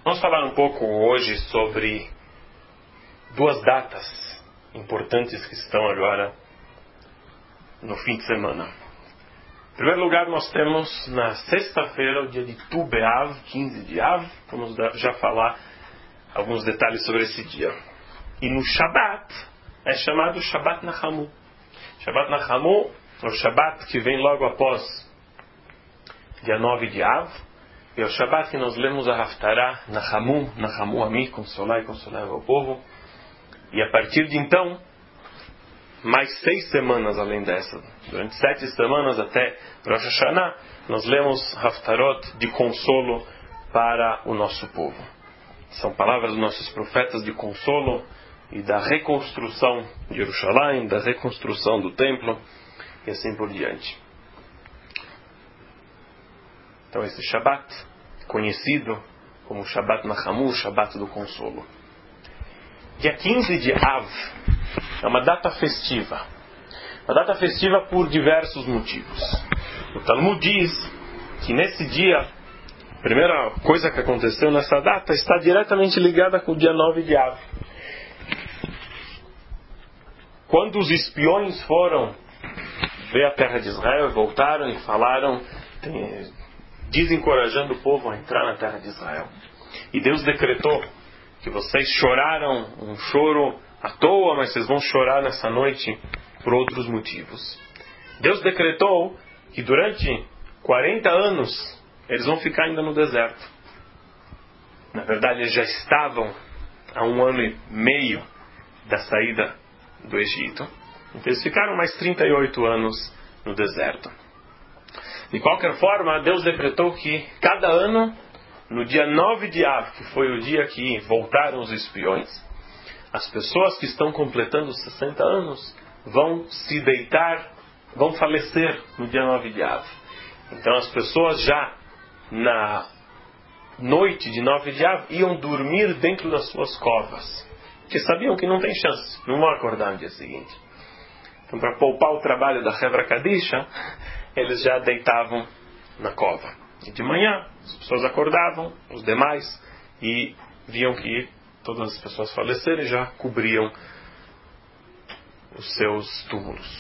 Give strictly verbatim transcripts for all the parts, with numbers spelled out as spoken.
Vamos falar um pouco hoje sobre duas datas importantes que estão agora no fim de semana. Em primeiro lugar, nós temos na sexta-feira o dia de Tu B'Av, quinze de Av. Vamos já falar alguns detalhes sobre esse dia. E no Shabat é chamado Shabat Nachamu. Shabat Nachamu é o Shabat que vem logo após dia nove de Av. E é o Shabat que nós lemos a Haftarah, Nachamu, Nachamu Ami, consolar e consolar ao povo. E a partir de então, mais seis semanas além dessa, durante sete semanas até Rosh Hashanah, nós lemos Haftarot de consolo para o nosso povo. São palavras dos nossos profetas de consolo e da reconstrução de Jerusalém, da reconstrução do templo e assim por diante. Então esse Shabat, conhecido como Shabat Nachamu, Shabat do consolo. Dia quinze de Av é uma data festiva. Uma data festiva por diversos motivos. O Talmud diz que nesse dia, a primeira coisa que aconteceu nessa data está diretamente ligada com o dia nove de Av. Quando os espiões foram ver a terra de Israel e voltaram e falaram, desencorajando o povo a entrar na terra de Israel. E Deus decretou que vocês choraram um choro à toa, mas vocês vão chorar nessa noite por outros motivos. Deus decretou que durante quarenta anos eles vão ficar ainda no deserto. Na verdade, eles já estavam há um ano e meio da saída do Egito. Então eles ficaram mais trinta e oito anos no deserto. De qualquer forma, Deus decretou que cada ano, no dia nove de Av, que foi o dia que voltaram os espiões, as pessoas que estão completando sessenta anos vão se deitar, vão falecer no dia nove de Av. Então as pessoas já na noite de nove de Av iam dormir dentro das suas covas, porque sabiam que não tem chance, não vão acordar no dia seguinte. Então, para poupar o trabalho da Hevra Kadisha, eles já deitavam na cova. E de manhã, as pessoas acordavam, os demais, e viam que todas as pessoas faleceram e já cobriam os seus túmulos.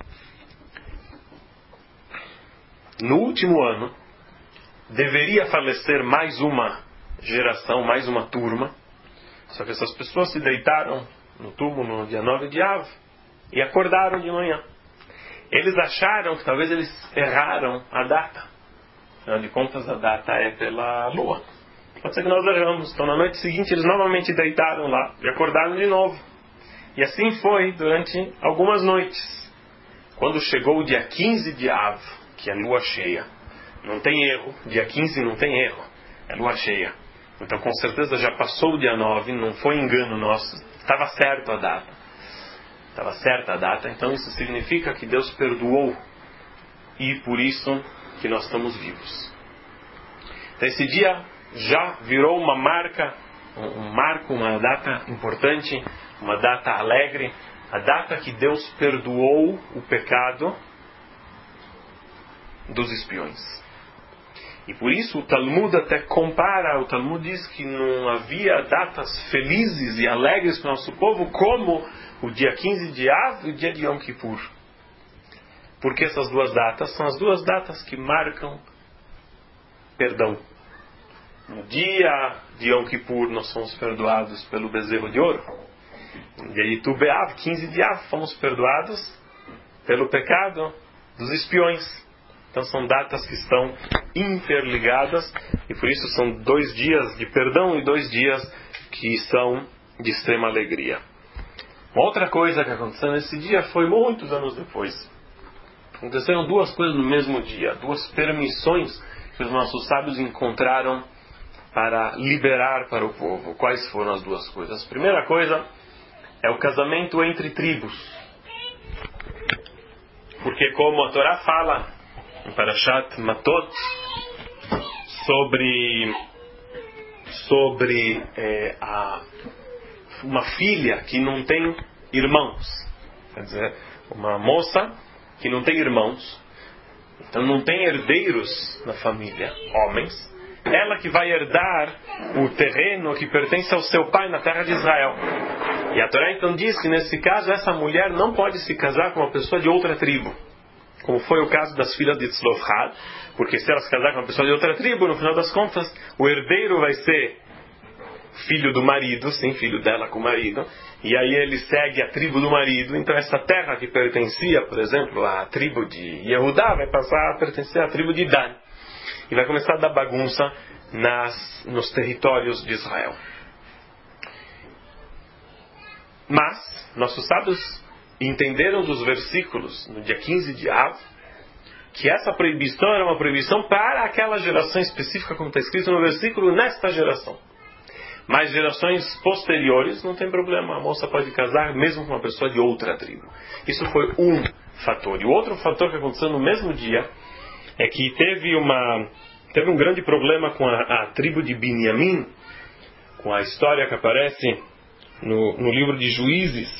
No último ano, deveria falecer mais uma geração, mais uma turma, só que essas pessoas se deitaram no túmulo no dia nove de Av e acordaram de manhã. Eles acharam que talvez eles erraram a data. Afinal de contas, a data é pela lua. Pode ser que nós erramos. Então, na noite seguinte, eles novamente deitaram lá e acordaram de novo. E assim foi durante algumas noites. Quando chegou o dia quinze de Av, que é lua cheia, não tem erro. Dia quinze não tem erro. É lua cheia. Então, com certeza, já passou o dia nove, não foi engano nosso. Estava certo a data. Estava certa a data. Então, isso significa que Deus perdoou. E por isso que nós estamos vivos. Então, esse dia já virou uma marca, um marco, uma data importante, uma data alegre, a data que Deus perdoou o pecado dos espiões. E por isso o Talmud até compara, o Talmud diz que não havia datas felizes e alegres para o nosso povo como o dia quinze de Av e o dia de Yom Kippur. Porque essas duas datas são as duas datas que marcam perdão. No dia de Yom Kippur nós somos perdoados pelo bezerro de ouro. No dia de Tu B'Av, quinze de Av, fomos perdoados pelo pecado dos espiões. Então são datas que estão interligadas e por isso são dois dias de perdão e dois dias que são de extrema alegria. Uma outra coisa que aconteceu nesse dia foi muitos anos depois. Aconteceram duas coisas no mesmo dia, duas permissões que os nossos sábios encontraram para liberar para o povo. Quais foram as duas coisas? A primeira coisa é o casamento entre tribos. Porque como a Torá fala em Parashat Matot sobre, sobre é, a, uma filha que não tem irmãos. Quer dizer, uma moça que não tem irmãos, então não tem herdeiros na família, homens, ela que vai herdar o terreno que pertence ao seu pai na terra de Israel. E a Torá então diz que nesse caso essa mulher não pode se casar com uma pessoa de outra tribo, como foi o caso das filhas de Tzlofhad, porque se ela se casar com uma pessoa de outra tribo, no final das contas, o herdeiro vai ser filho do marido, sim, filho dela com o marido, e aí ele segue a tribo do marido. Então essa terra que pertencia, por exemplo, à tribo de Yehudá, vai passar a pertencer à tribo de Dan, e vai começar a dar bagunça nas, nos territórios de Israel. Mas nossos sábios entenderam dos versículos no dia quinze de Av que essa proibição era uma proibição para aquela geração específica, como está escrito no versículo, nesta geração. Mas gerações posteriores não tem problema, a moça pode casar mesmo com uma pessoa de outra tribo. Isso foi um fator. E o outro fator que aconteceu no mesmo dia é que teve, uma, teve um grande problema com a, a tribo de Binyamin, com a história que aparece no, no livro de Juízes,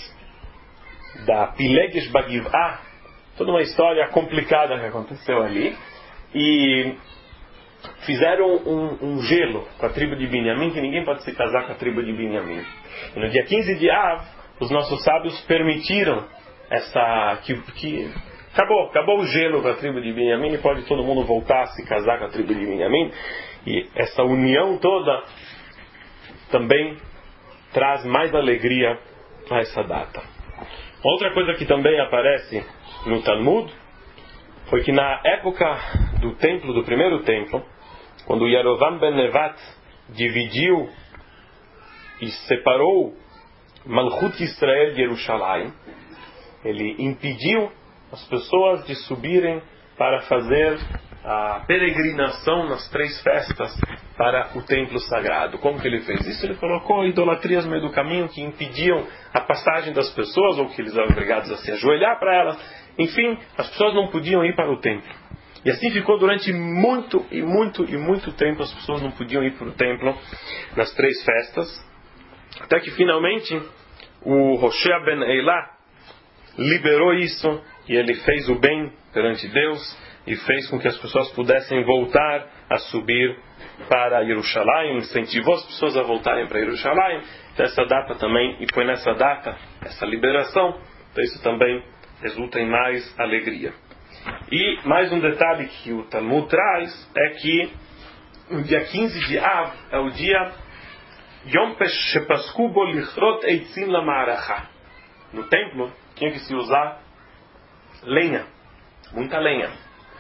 da Pileges Bagivá, toda uma história complicada que aconteceu ali, e fizeram um, um gelo com a tribo de Binyamin, que ninguém pode se casar com a tribo de Binyamin. E no dia quinze de Av, os nossos sábios permitiram essa, que, que acabou, acabou o gelo com a tribo de Binyamin, e pode todo mundo voltar a se casar com a tribo de Binyamin, e essa união toda também traz mais alegria a essa data. Outra coisa que também aparece no Talmud foi que na época do templo, do primeiro templo, quando Yerovam ben Nevat dividiu e separou Malchut Israel de Jerusalém, ele impediu as pessoas de subirem para fazer a peregrinação nas três festas para o templo sagrado. Como que ele fez isso? Ele colocou idolatrias no meio do caminho que impediam a passagem das pessoas, ou que eles eram obrigados a se ajoelhar para elas. Enfim, as pessoas não podiam ir para o templo. E assim ficou durante muito e muito e muito tempo. As pessoas não podiam ir para o templo nas três festas, até que finalmente o Hoshea ben Eilah liberou isso, e ele fez o bem perante Deus e fez com que as pessoas pudessem voltar a subir para Jerusalém, incentivou as pessoas a voltarem para Jerusalém. Então essa data também, e foi nessa data, essa liberação, então isso também resulta em mais alegria. E mais um detalhe que o Talmud traz é que o dia quinze de Av é o dia Yom Shepasku bo lichrot eitzim lama'aracha. No templo tinha que se usar lenha, muita lenha.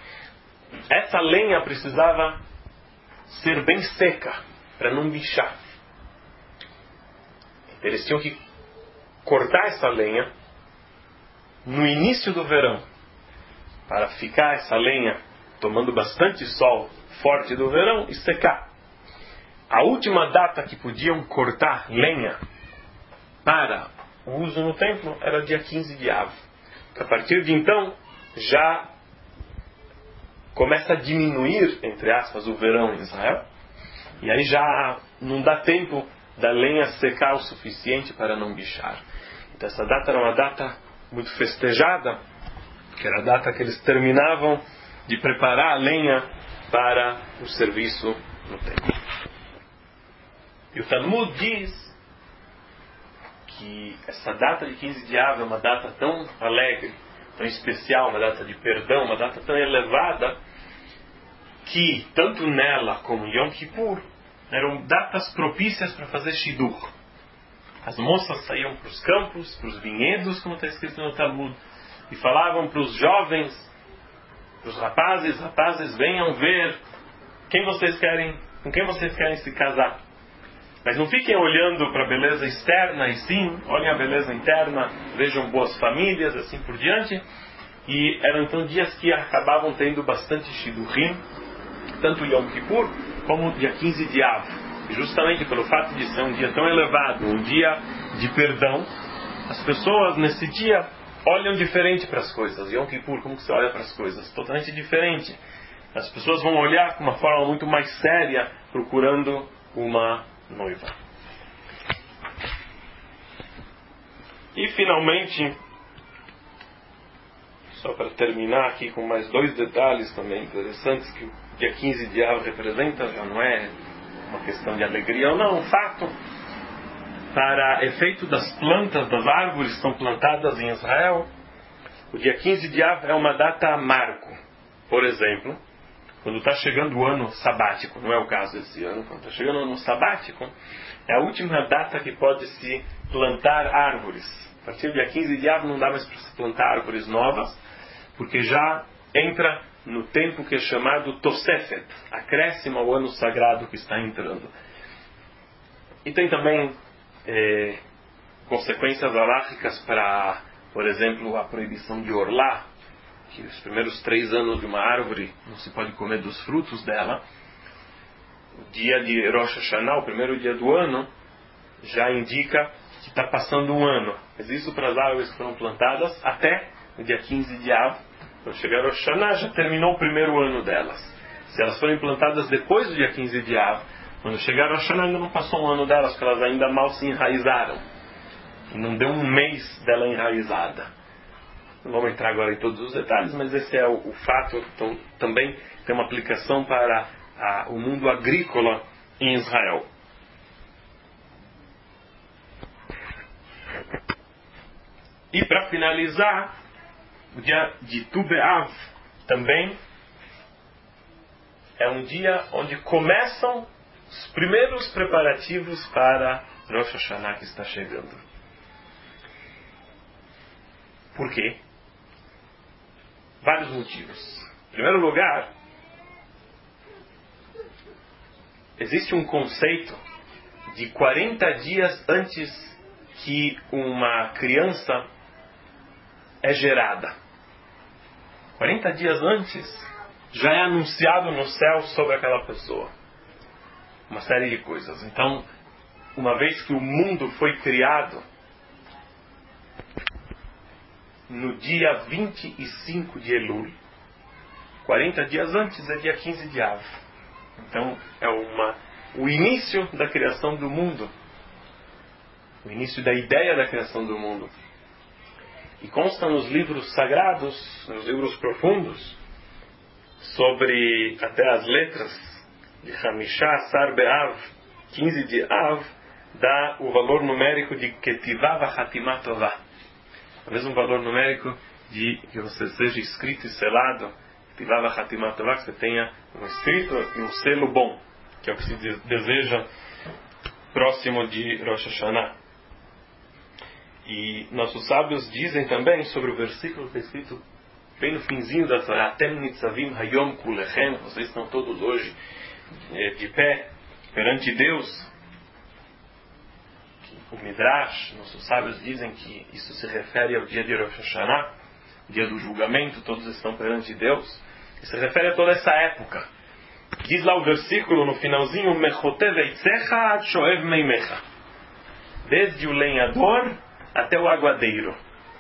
Essa lenha precisava ser bem seca para não bichar. Eles tinham que cortar essa lenha no início do verão, para ficar essa lenha tomando bastante sol forte do verão e secar. A última data que podiam cortar lenha para o uso no templo era dia quinze de Av. A partir de então já começa a diminuir, entre aspas, o verão em Israel, e aí já não dá tempo da lenha secar o suficiente para não bichar. Então essa data era uma data muito festejada, que era a data que eles terminavam de preparar a lenha para o serviço no templo. E o Talmud diz que essa data de quinze de Av é uma data tão alegre, tão especial, uma data de perdão, uma data tão elevada, que tanto nela como em Yom Kippur eram datas propícias para fazer Shidduch. As moças saíam para os campos, para os vinhedos, como está escrito no Talmud, e falavam para os jovens, para os rapazes: rapazes, venham ver quem vocês querem, com quem vocês querem se casar. Mas não fiquem olhando para a beleza externa, e sim, olhem a beleza interna, vejam boas famílias, assim por diante. E eram então dias que acabavam tendo bastante Shidduchim, tanto Yom Kippur como dia quinze de Av. E justamente pelo fato de ser um dia tão elevado, um dia de perdão, as pessoas nesse dia olham diferente para as coisas. Yom Kippur, como que você olha para as coisas? Totalmente diferente. As pessoas vão olhar com uma forma muito mais séria, procurando uma noiva. E finalmente, só para terminar aqui com mais dois detalhes também interessantes que o dia quinze de Av representa, já não é uma questão de alegria ou não, o fato, para efeito das plantas, das árvores que estão plantadas em Israel, o dia quinze de Av é uma data marco. Por exemplo, quando está chegando o ano sabático, não é o caso desse ano, quando está chegando o ano sabático, é a última data que pode se plantar árvores. A partir do dia quinze de Av não dá mais para se plantar árvores novas, porque já entra no tempo que é chamado Tosefet, acréscimo ao ano sagrado que está entrando. E tem também é, consequências halachicas para, por exemplo, a proibição de orlar, que os primeiros três anos de uma árvore não se pode comer dos frutos dela. O dia de Rosh Hashanah, o primeiro dia do ano, já indica que está passando um ano. Mas isso para as árvores que foram plantadas até o dia quinze de Av. Quando chegar Rosh Hashanah, já terminou o primeiro ano delas. Se elas forem plantadas depois do dia quinze de Av, quando chegar Rosh Hashanah ainda não passou um ano delas, porque elas ainda mal se enraizaram. E não deu um mês dela enraizada. Não vamos entrar agora em todos os detalhes, mas esse é o, o fato. Então, também tem uma aplicação para a, o mundo agrícola em Israel. E para finalizar, o dia de Tu B'Av também é um dia onde começam os primeiros preparativos para Rosh Hashanah que está chegando. Por quê? Vários motivos. Em primeiro lugar, existe um conceito de quarenta dias antes que uma criança é gerada. quarenta dias antes já é anunciado no céu sobre aquela pessoa uma série de coisas. Então, uma vez que o mundo foi criado no dia vinte e cinco de Elul, quarenta dias antes é dia quinze de Av. Então é uma, o início da criação do mundo, o início da ideia da criação do mundo. E consta nos livros sagrados, nos livros profundos, sobre até as letras de Hamishá, Sar Be'av, quinze de Av, dá o valor numérico de Ketivá Hatimá Tová. O mesmo valor numérico de que você seja escrito e selado, Ketivá Hatimá Tová, que você tenha um escrito e um selo bom, que é o que se deseja próximo de Rosh Hashanah. E nossos sábios dizem também sobre o versículo que está escrito bem no finzinho da Torá: Atem nitzavim hayom kulechem, vocês estão todos hoje de pé perante Deus. O Midrash, nossos sábios dizem que isso se refere ao dia de Rosh Hashanah, dia do julgamento, todos estão perante Deus. Isso se refere a toda essa época. Diz lá o versículo no finalzinho: Mechotev eitzecha ad shoev meimecha, desde o lenhador até o aguadeiro.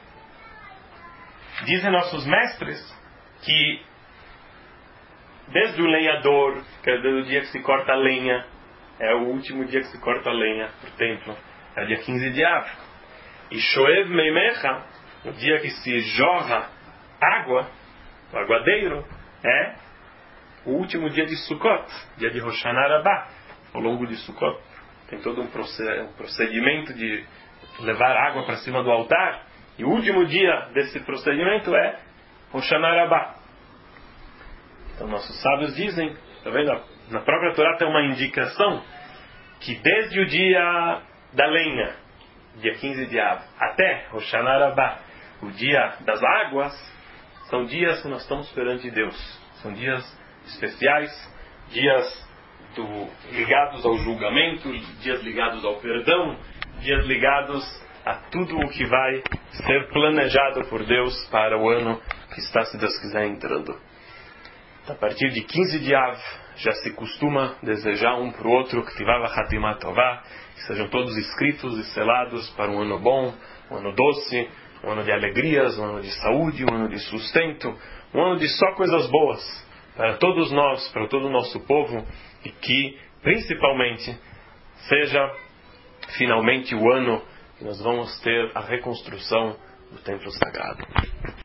Dizem nossos mestres que desde o lenhador, que é o dia que se corta a lenha, é o último dia que se corta a lenha para o templo, é o dia quinze de Av. E Shoev Meimecha, o dia que se jorra água, o aguadeiro, é o último dia de Sukkot, dia de Rosh Hashanah. Ao longo de Sukkot tem todo um procedimento de levar água para cima do altar, e o último dia desse procedimento é Rosh Hashanah. Então nossos sábios dizem, tá vendo? Na própria Torá tem uma indicação que desde o dia da lenha, dia quinze de Av, até Rosh Hashanah, o dia das águas, são dias que nós estamos perante Deus. São dias especiais, dias do, ligados ao julgamento, dias ligados ao perdão, dias ligados a tudo o que vai ser planejado por Deus para o ano que está, se Deus quiser, entrando. A partir de quinze de Av, já se costuma desejar um para o outro que Ketivá Hatimá Tová, que sejam todos escritos e selados para um ano bom, um ano doce, um ano de alegrias, um ano de saúde, um ano de sustento, um ano de só coisas boas para todos nós, para todo o nosso povo, e que, principalmente, seja finalmente o ano que nós vamos ter a reconstrução do templo sagrado.